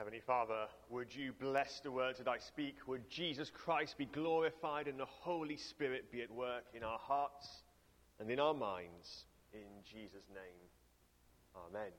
Heavenly Father, would you bless the words that I speak? Would Jesus Christ be glorified and the Holy Spirit be at work in our hearts and in our minds? In Jesus' name, amen.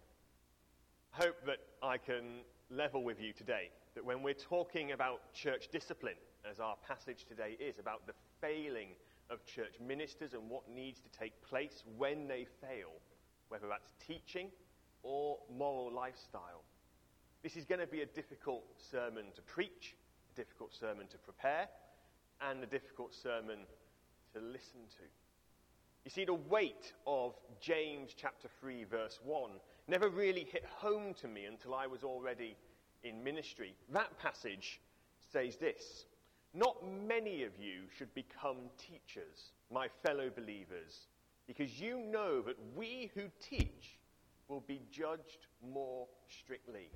I hope that I can level with you today, that when we're talking about church discipline, as our passage today is, about the failing of church ministers and what needs to take place when they fail, whether that's teaching or moral lifestyle. This is going to be a difficult sermon to preach, a difficult sermon to prepare, and a difficult sermon to listen to. You see, the weight of James chapter 3 verse 1 never really hit home to me until I was already in ministry. That passage says this: "Not many of you should become teachers, my fellow believers, because you know that we who teach will be judged more strictly."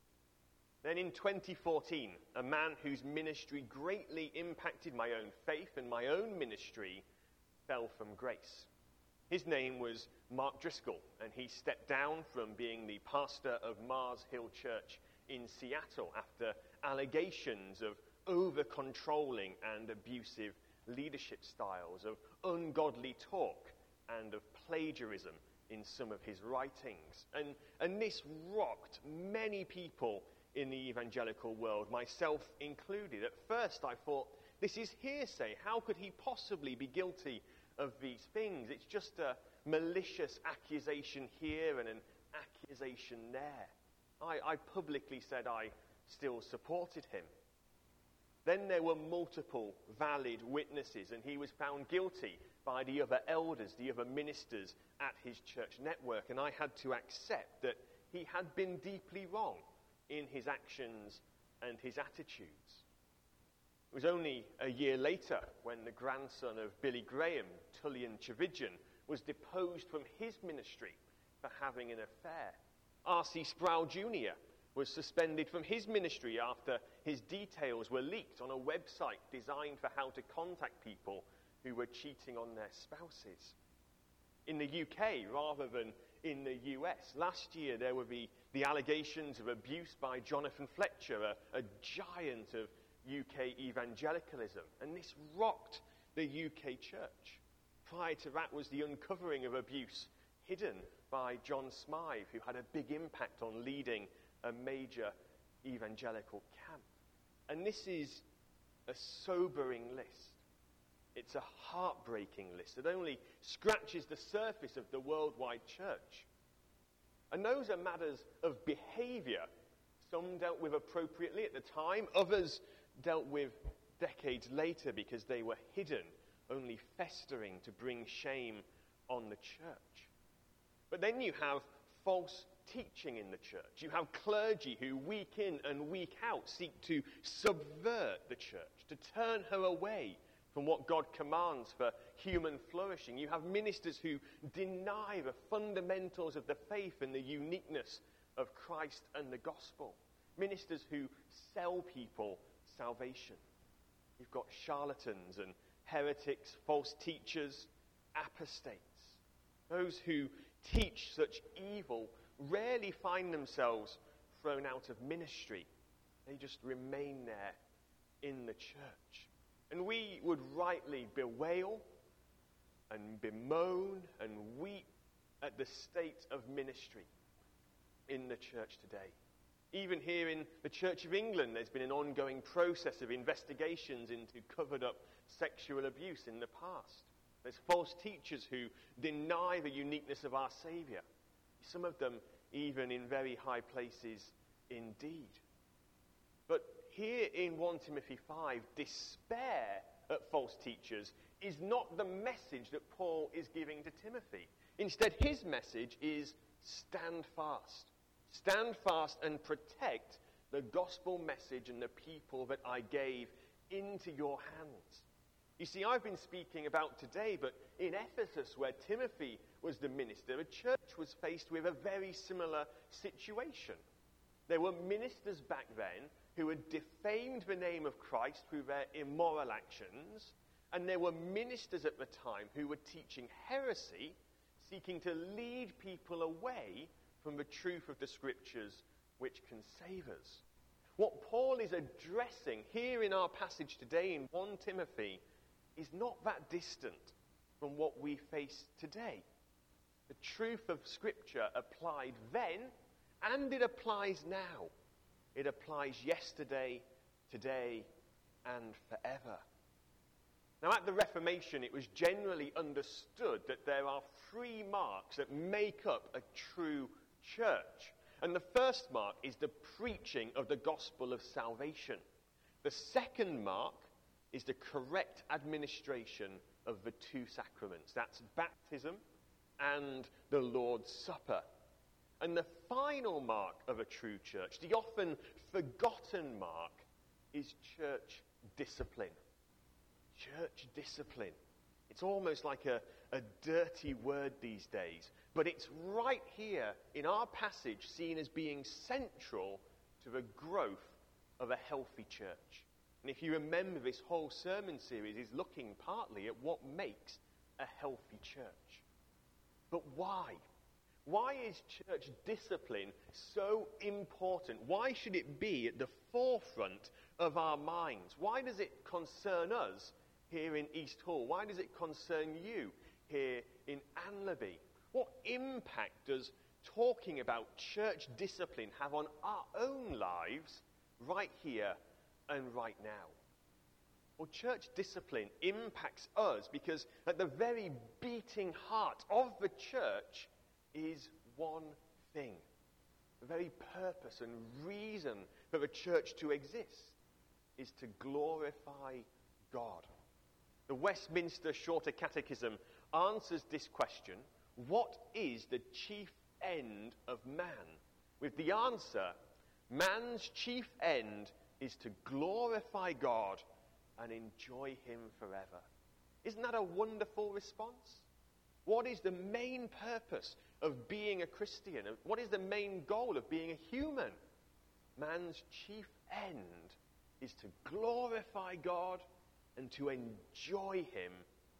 Then in 2014, a man whose ministry greatly impacted my own faith and my own ministry fell from grace. His name was Mark Driscoll, and he stepped down from being the pastor of Mars Hill Church in Seattle after allegations of over-controlling and abusive leadership styles, of ungodly talk, and of plagiarism in some of his writings. And this rocked many people in the evangelical world, myself included. At first I thought, this is hearsay. How could he possibly be guilty of these things? It's just a malicious accusation here and an accusation there. I publicly said I still supported him. Then there were multiple valid witnesses, and he was found guilty by the other elders, the other ministers at his church network, and I had to accept that he had been deeply wrong in his actions and his attitudes. It was only a year later when the grandson of Billy Graham, Tullian Tchividjian, was deposed from his ministry for having an affair. R.C. Sproul Jr. was suspended from his ministry after his details were leaked on a website designed for how to contact people who were cheating on their spouses. In the UK, rather than in the US, last year there were the allegations of abuse by Jonathan Fletcher, a giant of UK evangelicalism, and this rocked the UK church. Prior to that was the uncovering of abuse hidden by John Smythe, who had a big impact on leading a major evangelical camp. And this is a sobering list. It's a heartbreaking list that only scratches the surface of the worldwide church. And those are matters of behavior. Some dealt with appropriately at the time, others dealt with decades later because they were hidden, only festering to bring shame on the church. But then you have false teaching in the church. You have clergy who week in and week out seek to subvert the church, to turn her away from what God commands for human flourishing. You have ministers who deny the fundamentals of the faith and the uniqueness of Christ and the gospel. Ministers who sell people salvation. You've got charlatans and heretics, false teachers, apostates. Those who teach such evil rarely find themselves thrown out of ministry. They just remain there in the church. And we would rightly bewail and bemoan and weep at the state of ministry in the church today. Even here in the Church of England, there's been an ongoing process of investigations into covered up sexual abuse in the past. There's false teachers who deny the uniqueness of our Saviour. Some of them even in very high places indeed. But here in 1 Timothy 5, despair at false teachers is not the message that Paul is giving to Timothy. Instead, his message is stand fast. Stand fast and protect the gospel message and the people that I gave into your hands. You see, I've been speaking about today, but in Ephesus, where Timothy was the minister, a church was faced with a very similar situation. There were ministers back then who had defamed the name of Christ through their immoral actions, and there were ministers at the time who were teaching heresy, seeking to lead people away from the truth of the Scriptures which can save us. What Paul is addressing here in our passage today in 1 Timothy is not that distant from what we face today. The truth of Scripture applied then, and it applies now. It applies yesterday, today, and forever. Now, at the Reformation, it was generally understood that there are three marks that make up a true church. And the first mark is the preaching of the gospel of salvation. The second mark is the correct administration of the two sacraments. That's baptism and the Lord's Supper. And the final mark of a true church, the often forgotten mark, is church discipline. Church discipline. It's almost like a dirty word these days, but it's right here in our passage seen as being central to the growth of a healthy church. And if you remember, this whole sermon series is looking partly at what makes a healthy church. But why? Why is church discipline so important? Why should it be at the forefront of our minds? Why does it concern us here in East Hall? Why does it concern you here in Anlaby? What impact does talking about church discipline have on our own lives right here and right now? Well, church discipline impacts us because at the very beating heart of the church is one thing. The very purpose and reason for the church to exist is to glorify God. The Westminster Shorter Catechism answers this question: what is the chief end of man? With the answer, man's chief end is to glorify God and enjoy him forever. Isn't that a wonderful response? What is the main purpose of being a Christian? What is the main goal of being a human? Man's chief end is to glorify God and to enjoy him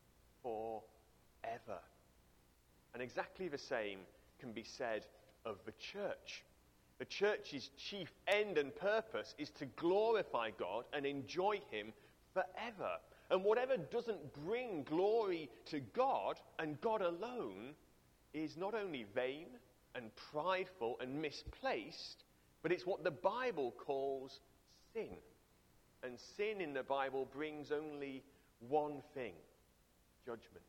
forever. And exactly the same can be said of the church. The church's chief end and purpose is to glorify God and enjoy him forever. And whatever doesn't bring glory to God and God alone is not only vain and prideful and misplaced, but it's what the Bible calls sin. And sin in the Bible brings only one thing: judgment.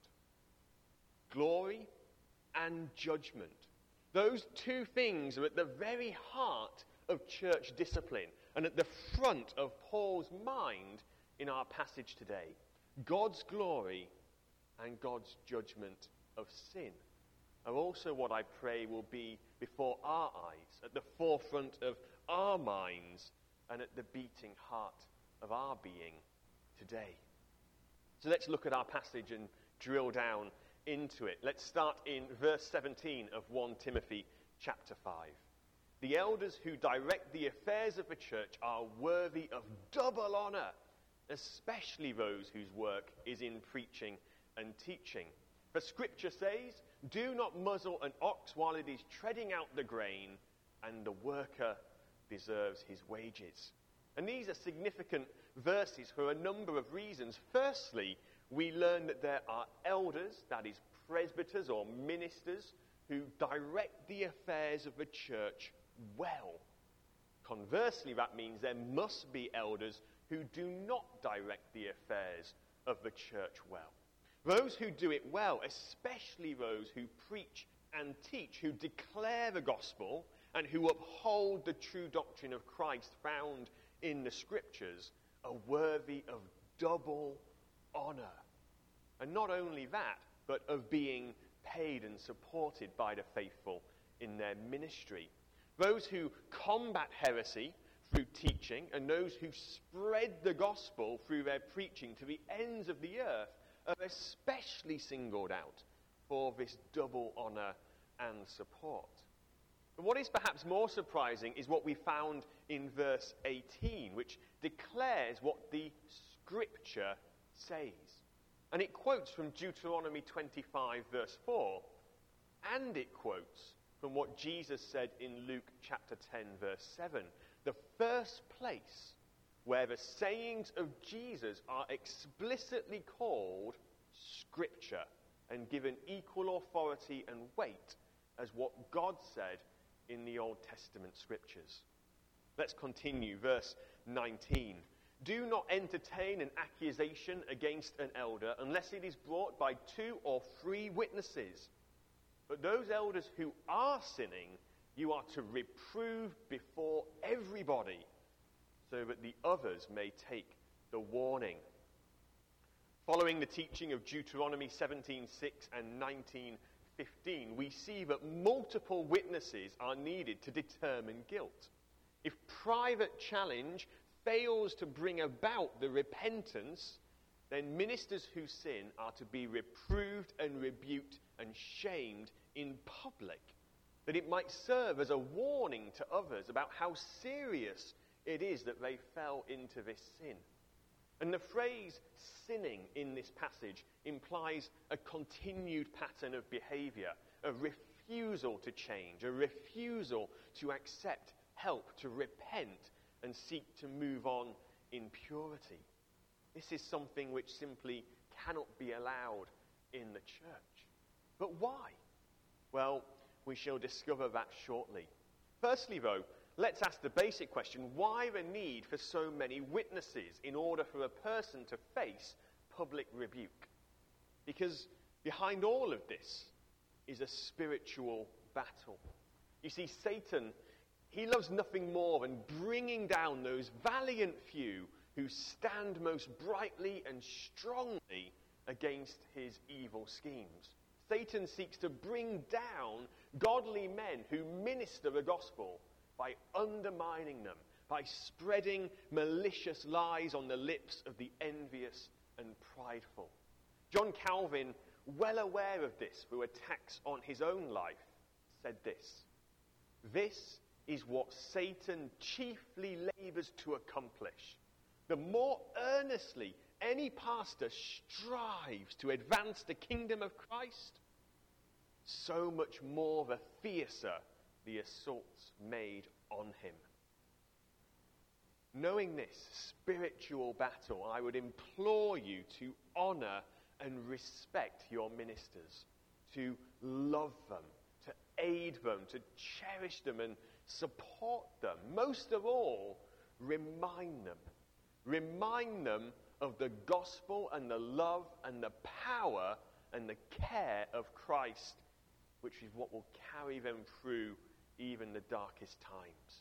Glory and judgment. Those two things are at the very heart of church discipline and at the front of Paul's mind in our passage today. God's glory and God's judgment of sin are also what I pray will be before our eyes, at the forefront of our minds and at the beating heart of our being today. So let's look at our passage and drill down into it. Let's start in verse 17 of 1 Timothy chapter 5. The elders who direct the affairs of the church are worthy of double honor, especially those whose work is in preaching and teaching. For Scripture says, "Do not muzzle an ox while it is treading out the grain, and the worker deserves his wages." And these are significant verses for a number of reasons. Firstly, we learn that there are elders, that is presbyters or ministers, who direct the affairs of the church well. Conversely, that means there must be elders who do not direct the affairs of the church well. Those who do it well, especially those who preach and teach, who declare the gospel and who uphold the true doctrine of Christ found in the Scriptures, are worthy of double honor. And not only that, but of being paid and supported by the faithful in their ministry. Those who combat heresy through teaching and those who spread the gospel through their preaching to the ends of the earth are especially singled out for this double honor and support. But what is perhaps more surprising is what we found in verse 18, which declares what the Scripture says. And it quotes from Deuteronomy 25, verse 4, and it quotes from what Jesus said in Luke chapter 10, verse 7. The first place where the sayings of Jesus are explicitly called Scripture and given equal authority and weight as what God said in the Old Testament Scriptures. Let's continue, verse 19. Do not entertain an accusation against an elder unless it is brought by 2 or 3 witnesses. But those elders who are sinning, you are to reprove before everybody, so that the others may take the warning. Following the teaching of Deuteronomy 17:6 and 19:15, we see that multiple witnesses are needed to determine guilt. If private challenge fails to bring about the repentance, then ministers who sin are to be reproved and rebuked and shamed in public, that it might serve as a warning to others about how serious it is that they fell into this sin. And the phrase sinning in this passage implies a continued pattern of behavior, a refusal to change, a refusal to accept help, to repent and seek to move on in purity. This is something which simply cannot be allowed in the church. But why? Well, we shall discover that shortly. Firstly, though, let's ask the basic question, why the need for so many witnesses in order for a person to face public rebuke? Because behind all of this is a spiritual battle. You see, Satan, he loves nothing more than bringing down those valiant few who stand most brightly and strongly against his evil schemes. Satan seeks to bring down godly men who minister the gospel by undermining them, by spreading malicious lies on the lips of the envious and prideful. John Calvin, well aware of this through attacks on his own life, said this: "This is what Satan chiefly labors to accomplish. The more earnestly any pastor strives to advance the kingdom of Christ, so much more the fiercer the assaults made on him." Knowing this spiritual battle, I would implore you to honor and respect your ministers, to love them, to aid them, to cherish them and support them. Most of all, remind them. Remind them of the gospel and the love and the power and the care of Christ, which is what will carry them through even the darkest times.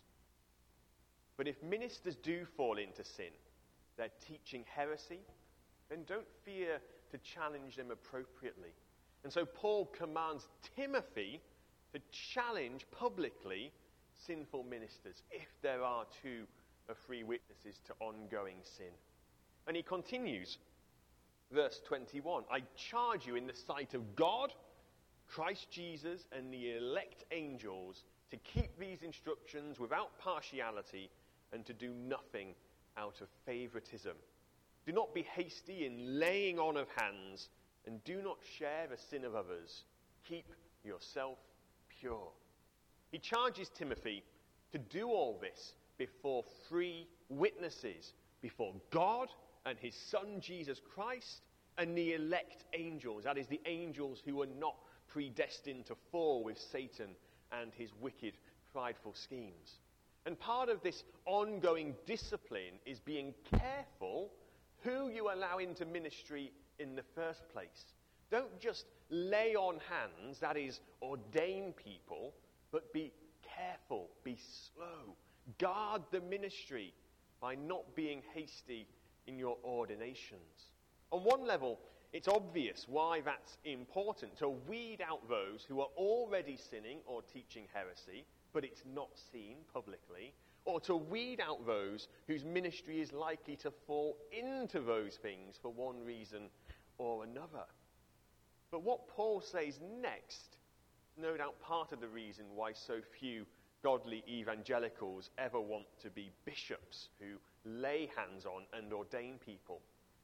But if ministers do fall into sin, they're teaching heresy, then don't fear to challenge them appropriately. And so Paul commands Timothy to challenge publicly sinful ministers if there are 2 or 3 witnesses to ongoing sin. And he continues, verse 21, "I charge you in the sight of God, Christ Jesus, and the elect angels to keep these instructions without partiality and to do nothing out of favoritism. Do not be hasty in laying on of hands, and do not share the sin of others. Keep yourself pure." He charges Timothy to do all this before 3 witnesses, before God and his Son Jesus Christ and the elect angels, that is, the angels who are not predestined to fall with Satan and his wicked, prideful schemes. And part of this ongoing discipline is being careful who you allow into ministry in the first place. Don't just lay on hands, that is, ordain people, but be careful, be slow. Guard the ministry by not being hasty in your ordinations. On one level, it's obvious why that's important, to weed out those who are already sinning or teaching heresy, but it's not seen publicly, or to weed out those whose ministry is likely to fall into those things for one reason or another. But what Paul says next, no doubt part of the reason why so few godly evangelicals ever want to be bishops who lay hands on and ordain people.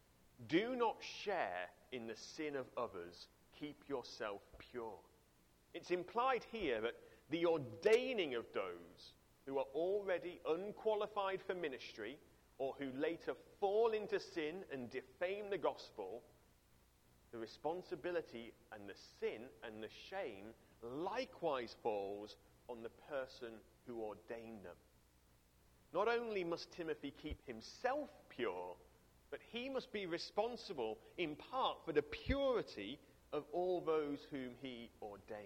Do not share in the sin of others. Keep yourself pure. It's implied here that the ordaining of those who are already unqualified for ministry or who later fall into sin and defame the gospel, the responsibility and the sin and the shame likewise falls on the person who ordained them. Not only must Timothy keep himself pure, but he must be responsible in part for the purity of all those whom he ordained.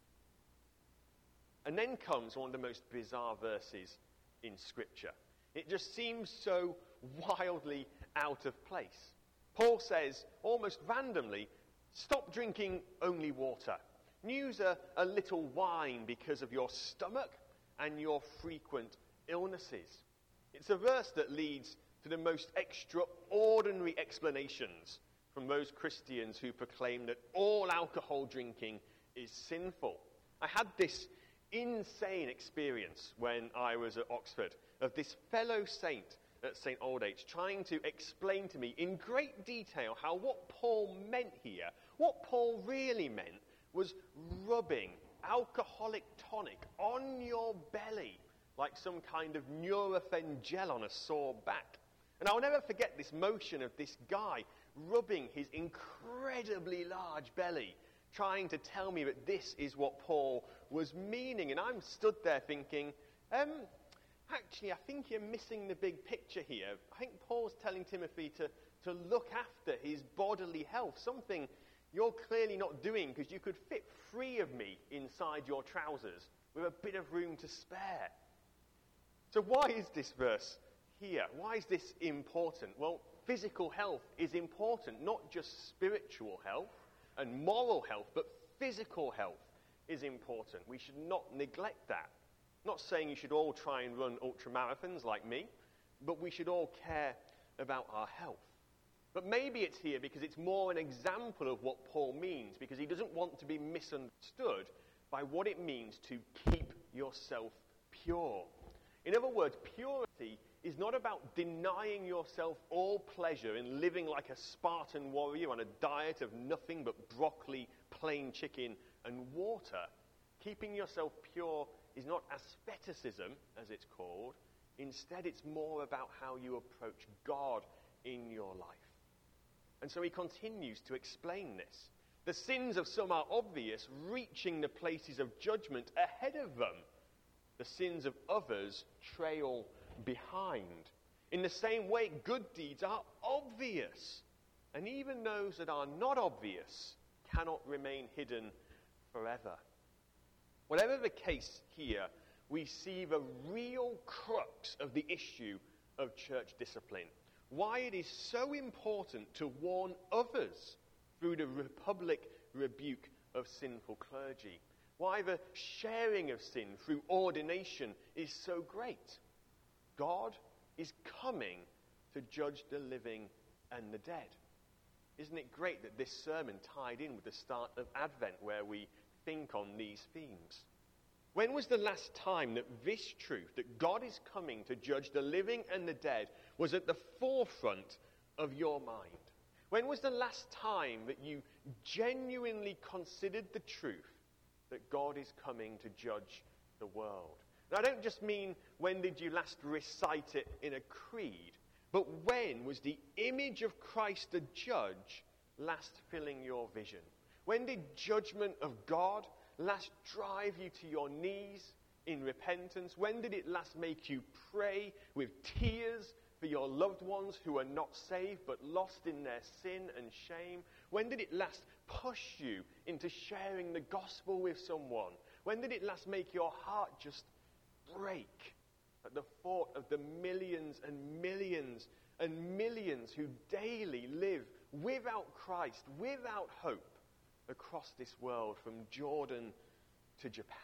And then comes one of the most bizarre verses in Scripture. It just seems so wildly out of place. Paul says, almost randomly, stop drinking only water. Use a little wine because of your stomach and your frequent illnesses. It's a verse that leads to the most extraordinary explanations from those Christians who proclaim that all alcohol drinking is sinful. I had this insane experience when I was at Oxford of this fellow saint at St. Aldate's trying to explain to me in great detail how what Paul meant here, what Paul really meant, was rubbing alcoholic tonic on your belly like some kind of Nurofen gel on a sore back. And I'll never forget this motion of this guy rubbing his incredibly large belly, trying to tell me that this is what Paul was meaning. And I'm stood there thinking, actually, I think you're missing the big picture here. I think Paul's telling Timothy to look after his bodily health, something you're clearly not doing because you could fit 3 of me inside your trousers with a bit of room to spare. So why is this verse here? Why is this important? Well, physical health is important, not just spiritual health and moral health, but physical health is important. We should not neglect that. I'm not saying you should all try and run ultramarathons like me, but we should all care about our health. But maybe it's here because it's more an example of what Paul means, because he doesn't want to be misunderstood by what it means to keep yourself pure. In other words, purity is not about denying yourself all pleasure in living like a Spartan warrior on a diet of nothing but broccoli, plain chicken, and water. Keeping yourself pure is not asceticism, as it's called. Instead, it's more about how you approach God in your life. And so he continues to explain this. The sins of some are obvious, reaching the places of judgment ahead of them. The sins of others trail behind. In the same way, good deeds are obvious. And even those that are not obvious cannot remain hidden forever. Whatever the case here, we see the real crux of the issue of church discipline. Why it is so important to warn others through the public rebuke of sinful clergy. Why the sharing of sin through ordination is so great. God is coming to judge the living and the dead. Isn't it great that this sermon tied in with the start of Advent, where we think on these themes? When was the last time that this truth, that God is coming to judge the living and the dead, was at the forefront of your mind? When was the last time that you genuinely considered the truth that God is coming to judge the world? Now, I don't just mean when did you last recite it in a creed, but when was the image of Christ the judge last filling your vision? When did judgment of God last drive you to your knees in repentance? When did it last make you pray with tears for your loved ones who are not saved but lost in their sin and shame? When did it last push you into sharing the gospel with someone? When did it last make your heart just break at the thought of the millions and millions and millions who daily live without Christ, without hope, across this world, from Jordan to Japan?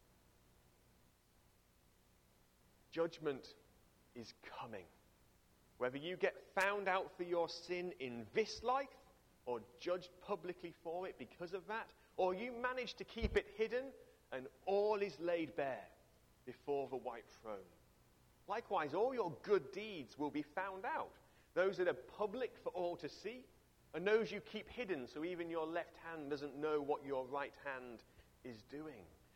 Judgment is coming. Whether you get found out for your sin in this life, or judged publicly for it because of that, or you manage to keep it hidden and all is laid bare before the white throne. Likewise, all your good deeds will be found out. Those that are public for all to see, and those you keep hidden so even your left hand doesn't know what your right hand is doing.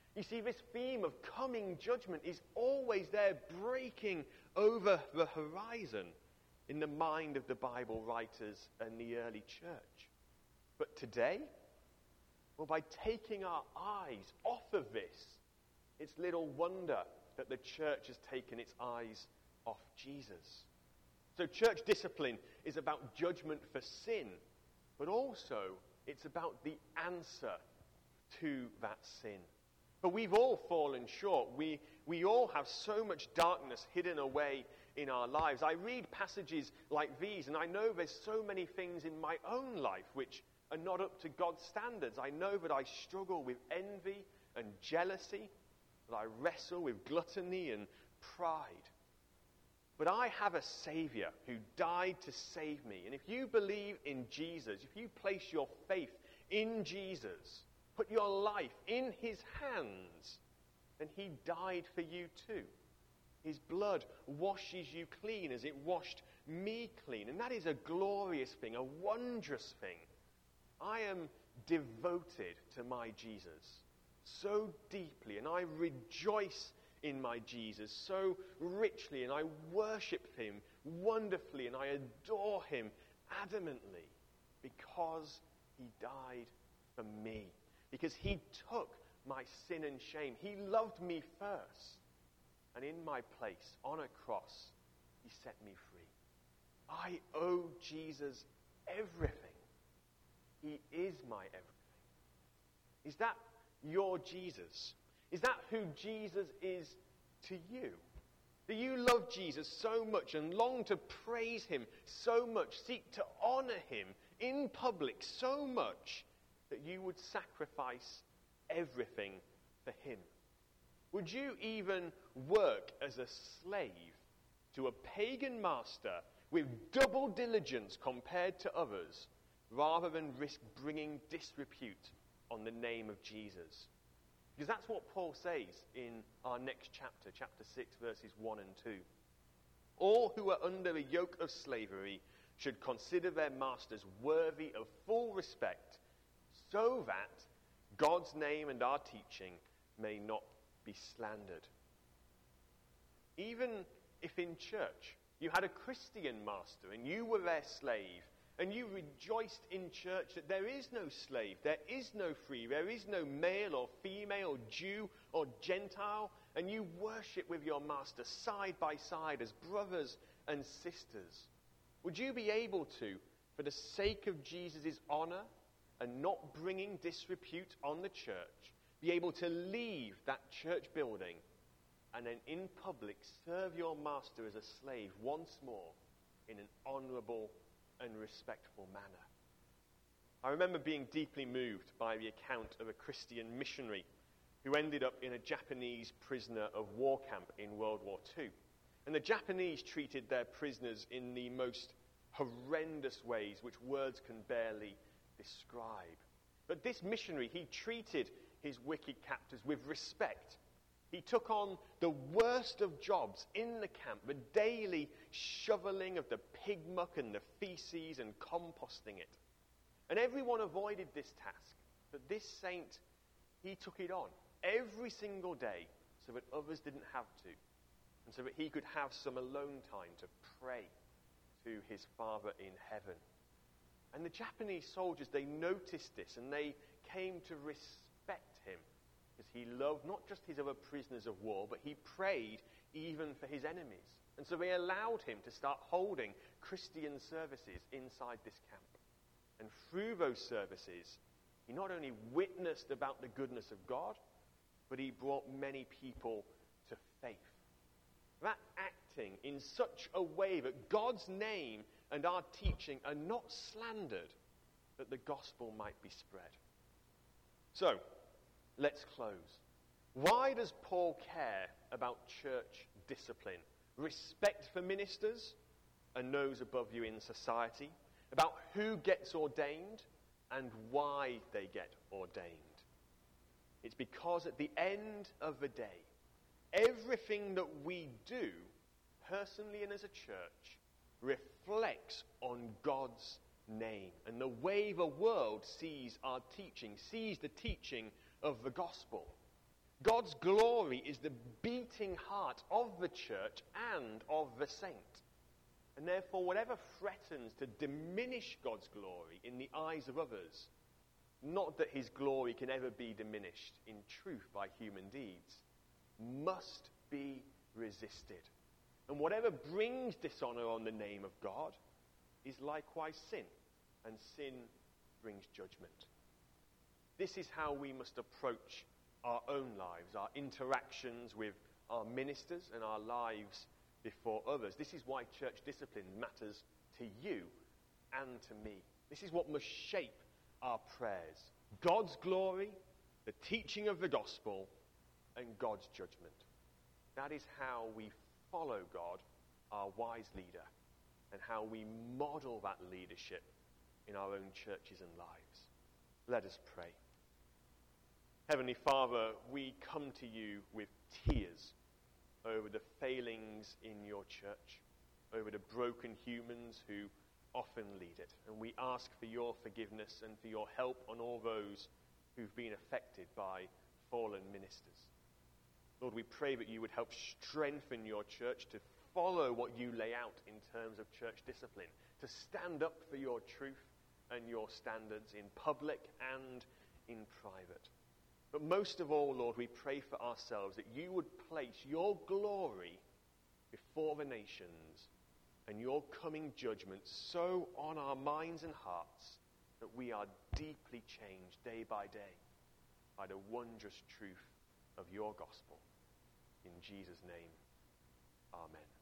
You see, this theme of coming judgment is always there, breaking over the horizon in the mind of the Bible writers and the early church. But today, well, by taking our eyes off of this, it's little wonder that the church has taken its eyes off Jesus. So church discipline is about judgment for sin, but also it's about the answer to that sin. But we've all fallen short. We all have so much darkness hidden away in our lives. I read passages like these, and I know there's so many things in my own life which are not up to God's standards. I know that I struggle with envy and jealousy, that I wrestle with gluttony and pride. But I have a Savior who died to save me. And if you believe in Jesus, if you place your faith in Jesus, put your life in his hands, then he died for you too. His blood washes you clean as it washed me clean. And that is a glorious thing, a wondrous thing. I am devoted to my Jesus so deeply, and I rejoice in my Jesus so richly, and I worship him wonderfully, and I adore him adamantly because he died for me. Because he took my sin and shame. He loved me first. And in my place, on a cross, he set me free. I owe Jesus everything. He is my everything. Is that your Jesus? Is that who Jesus is to you? Do you love Jesus so much and long to praise him so much, seek to honor him in public so much, that you would sacrifice everything for him? Would you even work as a slave to a pagan master with double diligence compared to others, rather than risk bringing disrepute on the name of Jesus? Because that's what Paul says in our next chapter, chapter 6, verses 1 and 2. All who are under a yoke of slavery should consider their masters worthy of full respect, so that God's name and our teaching may not be slandered. Even if in church you had a Christian master and you were their slave, and you rejoiced in church that there is no slave, there is no free, there is no male or female, Jew or Gentile, and you worship with your master side by side as brothers and sisters, would you be able to, for the sake of Jesus' honor and not bringing disrepute on the church, be able to leave that church building and then in public serve your master as a slave once more in an honorable and respectful manner? I remember being deeply moved by the account of a Christian missionary who ended up in a Japanese prisoner of war camp in World War II. And the Japanese treated their prisoners in the most horrendous ways, which words can barely describe. But this missionary, he treated his wicked captors with respect. He took on the worst of jobs in the camp, the daily shoveling of the pig muck and the feces and composting it. And everyone avoided this task. But this saint, he took it on every single day so that others didn't have to, and so that he could have some alone time to pray to his Father in heaven. And the Japanese soldiers, they noticed this, and they came to respect him, because he loved not just his other prisoners of war, but he prayed even for his enemies. And so they allowed him to start holding Christian services inside this camp. And through those services, he not only witnessed about the goodness of God, but he brought many people to faith. That acting in such a way that God's name and our teaching are not slandered, that the gospel might be spread. So, let's close. Why does Paul care about church discipline? Respect for ministers and those above you in society, about who gets ordained and why they get ordained. It's because at the end of the day, everything that we do, personally and as a church, reflects on God's name and the way the world sees our teaching, sees the teaching of the gospel. God's glory is the beating heart of the church and of the saint. And therefore, whatever threatens to diminish God's glory in the eyes of others, not that his glory can ever be diminished in truth by human deeds, must be resisted. And whatever brings dishonor on the name of God is likewise sin, and sin brings judgment. This is how we must approach our own lives, our interactions with our ministers and our lives before others. This is why church discipline matters to you and to me. This is what must shape our prayers. God's glory, the teaching of the gospel, and God's judgment. That is how we follow God, our wise leader, and how we model that leadership in our own churches and lives. Let us pray. Heavenly Father, we come to you with tears over the failings in your church, over the broken humans who often lead it. And we ask for your forgiveness and for your help on all those who've been affected by fallen ministers. Lord, we pray that you would help strengthen your church to follow what you lay out in terms of church discipline, to stand up for your truth and your standards in public and in private. But most of all, Lord, we pray for ourselves that you would place your glory before the nations and your coming judgment so on our minds and hearts that we are deeply changed day by day by the wondrous truth of your gospel. In Jesus' name, amen.